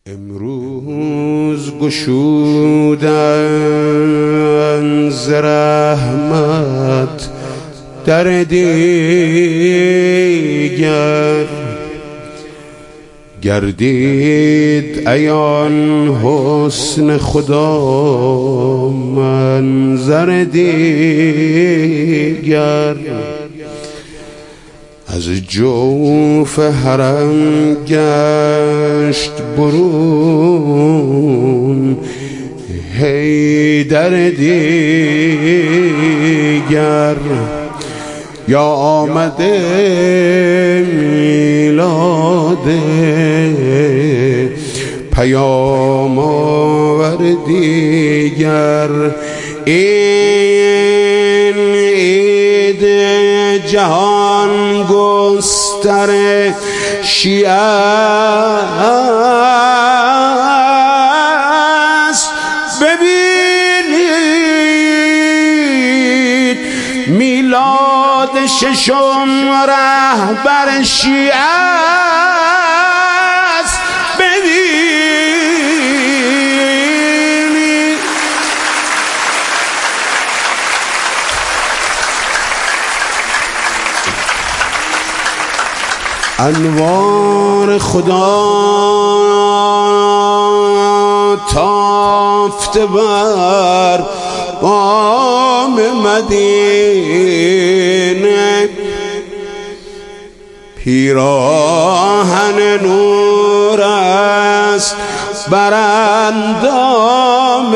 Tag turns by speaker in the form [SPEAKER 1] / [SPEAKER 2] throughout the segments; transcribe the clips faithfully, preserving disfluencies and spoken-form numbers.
[SPEAKER 1] امروز گشودن ز رحمت در دیگر، گردید عیان حسن خدا منظر دیگر. از جوف حرم گشت برون حیدر دیگر، یا آمده میلاد پیام آور دیگر. این عید جهان گستر شیعه است، ببینید میلاد ششم رهبر شیعه است. ببینید انوار خدا تافته بر بام مدینه، پیراهن نور است بر اندام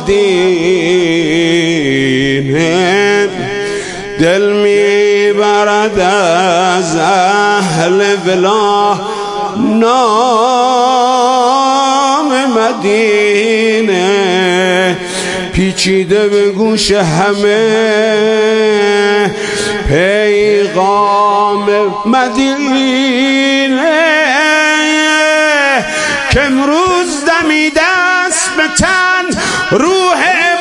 [SPEAKER 1] مدینه، دل میبرد از اهل ولا نام مدینه، پیچیده به گوش همه پیغام مدینه، که امروز دمیده است به تن روح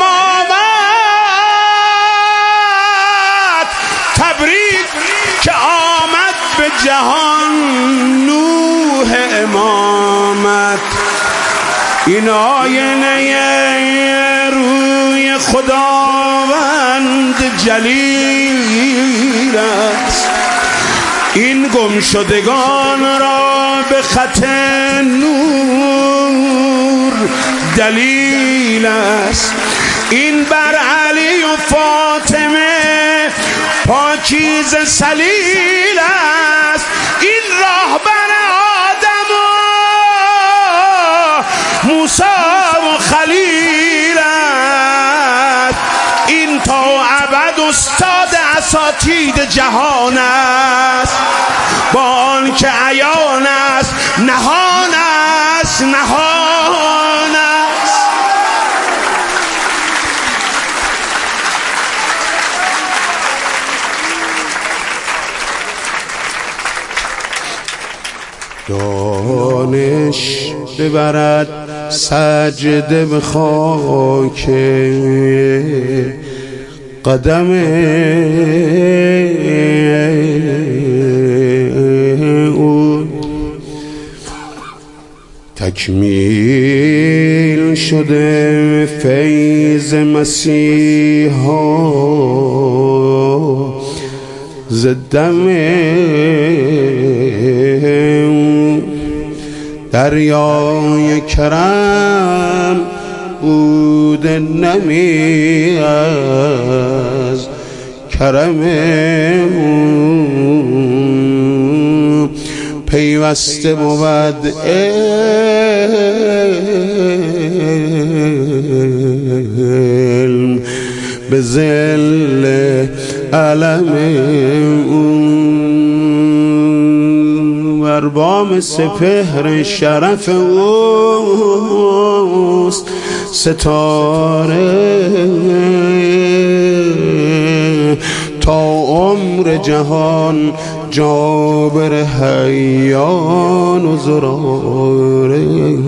[SPEAKER 1] امامت، تبریک که آمد به جهان نوح امامت. این آینه روی خداوند جلیل است، این گمشدگان را به خط نور دلیل است، این بر علی و فاطمه پاکیز سلیل است، این راهبر آدم و موسی و خلیل است، این تا ابد استاد اساتید جهان است، با آن که عیان است نهان است نهان است. دانش ببرد سجده به خاک قدم او، تکمیل شده فیض مسیحا ز دم او، دریای کرم بود نمی از کرم او، پیوسته بود علم به ذل علم او، بر بام سپهر شرف اوست ستاره، تا عمر جهان جابر حیان و زراره.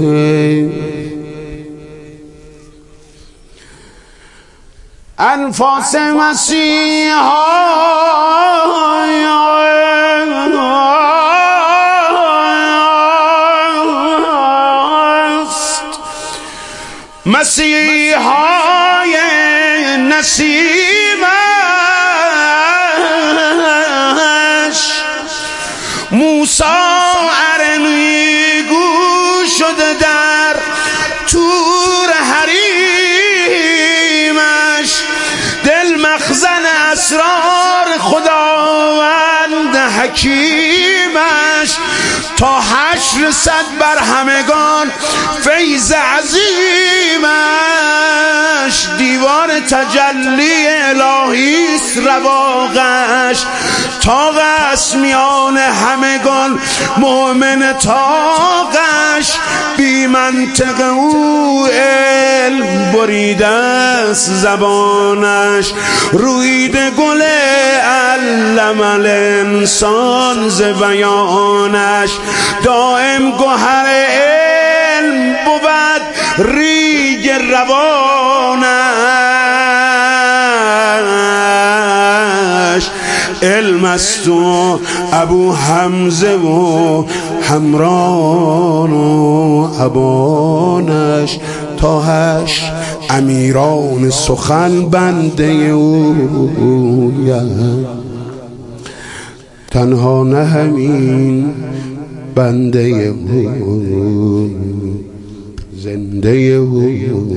[SPEAKER 1] انفاس مسیحا مسیحای نسیمش موسی ارنگو شده در تور حریمش، دل مخزن اسرار خداوند حکیمش، تا حشر صد بر همگان فیض عظیمش، دیوان تجلی الهیست رواقش، تاق است میان همگان مؤمن تاقش، بی منطق او علم بریده است زبانش، رویده گل علم الانسان ز بیانش، دائم گوهر علم بود ریگ روانش، علم است و ابو حمزه و حمران و ابانش، تا هش امیران سخن بنده او، تنها نه همین بنده او، زنده او.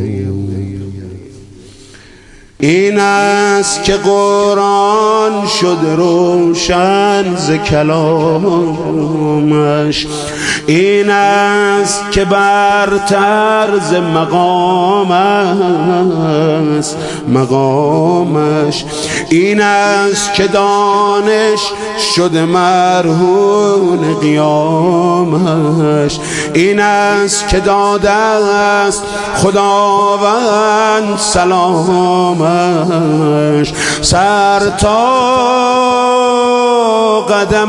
[SPEAKER 1] این است که قرآن شد روشن ز کلامش، این است که برتر ز مقام است مقامش، این است که دانش شد مرهون قیامش، این است که داده است خداوند سلامش، سر تا قدم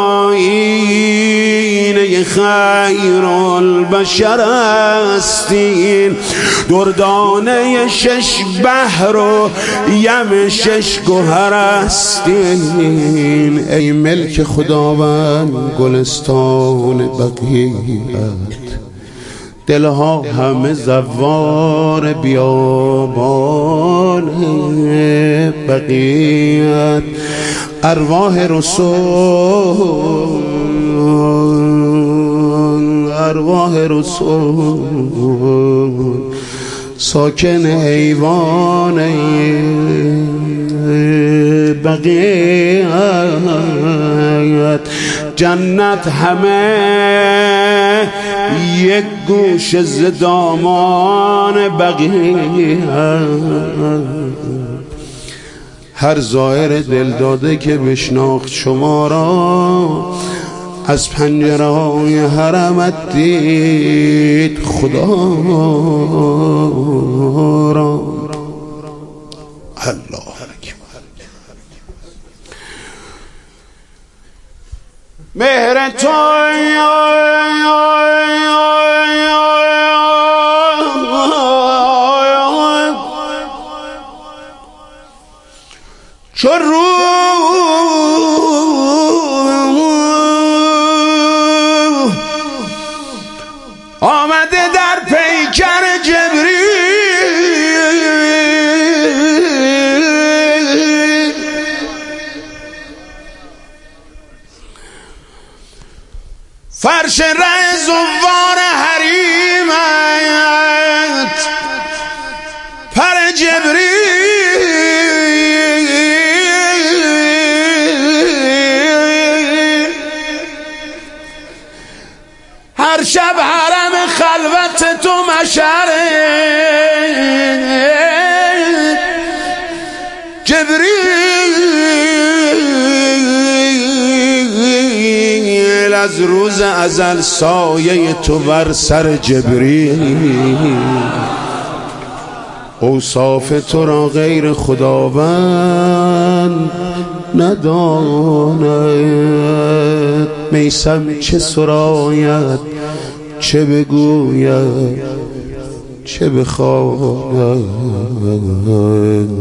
[SPEAKER 1] آیینه خیر البشر استین، دردانه شش بحر و یم شش گوهر استین، ای ملک خداوند گلستان بقیت، دلها همه زوار بیابان بقیت، ارواح رسول ارواح رسول ساکن ایوان بقیت، جنت همه یک گوش ز دامان بقیت، هر زائر دل داده که بشناخت شما را، از پنجره های حرمت دید خدا را. الله مهر تو چو روح آمده در پیکر جبریل، فرش ره زوار حریمت پر جبریل، هر شب حرم خلوت تو مشعره جبریل، از روز ازل سایه تو بر سر جبریل، اوصاف تو را غیر خداوند نداند، میسم چه سراید چه بگوید چه بخواند،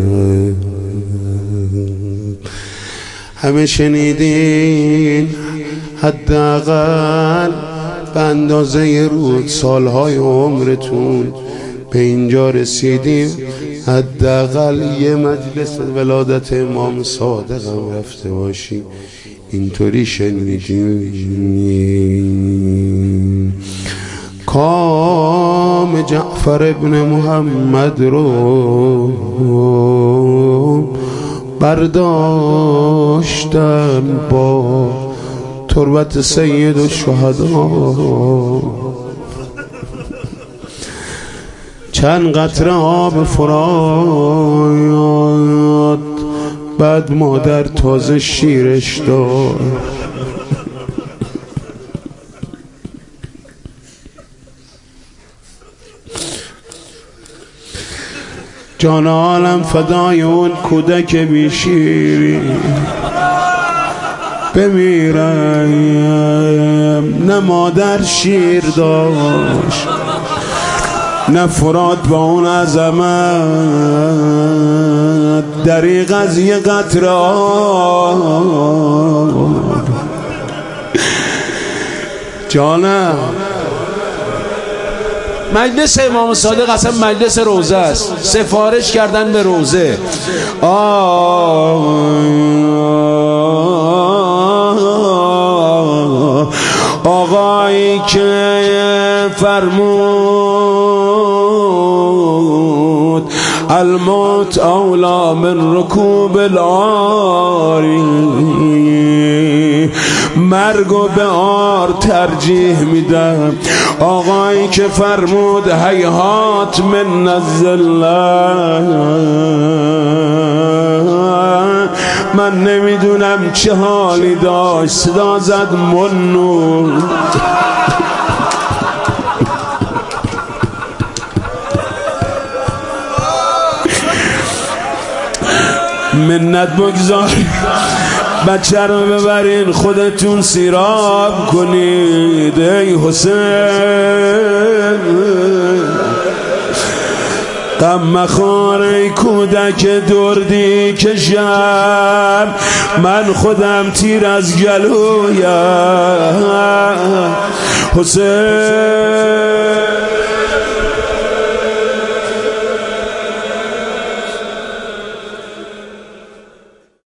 [SPEAKER 1] همه شنیدین حداقل به اندازه رود سالهای عمرتون به اینجا رسیدیم، حداقل یه مجلس ولادت امام صادق هم رفته باشی. اینطوری شنیدیم کام جعفر ابن محمد رو برداشتن با تربت سید الشهدا، چند قطره آب فرات، بعد مادر تازه شیرش داد. جان عالم فدای اون کودک بی شیری، بمیرم نه مادر شیر داشت نه فرات با اون عظمت، دریغ از یه قطره آب. جانم
[SPEAKER 2] مجلس امام صادق اصلا مجلس روزه است، سفارش کردن به روزه. آقایی که فرمود الموت اولا من رکوب العاری، مرگو به آر ترجیح میدم. آقایی که فرمود هیهات من الذلة، من نمیدونم چه حالی داشت، صدا زد منو. منت بگذار بچه رو ببرین خودتون سیراب کنید. ای حسین غم مخور ای کودک دردی کشم، من خودم تیر از گلویم. حسین